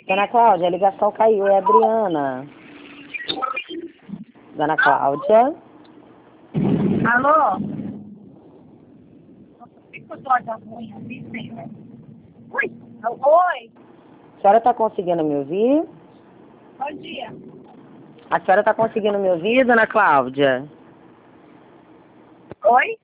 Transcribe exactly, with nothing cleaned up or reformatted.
Dona Cláudia, a ligação caiu, é a Adriana. Dona Cláudia? Alô? Nossa, por que que o dó tá ruim assim, senhor? Oi? Oi? A senhora está conseguindo me ouvir? Bom dia. A senhora está conseguindo me ouvir, Dona Cláudia? Oi?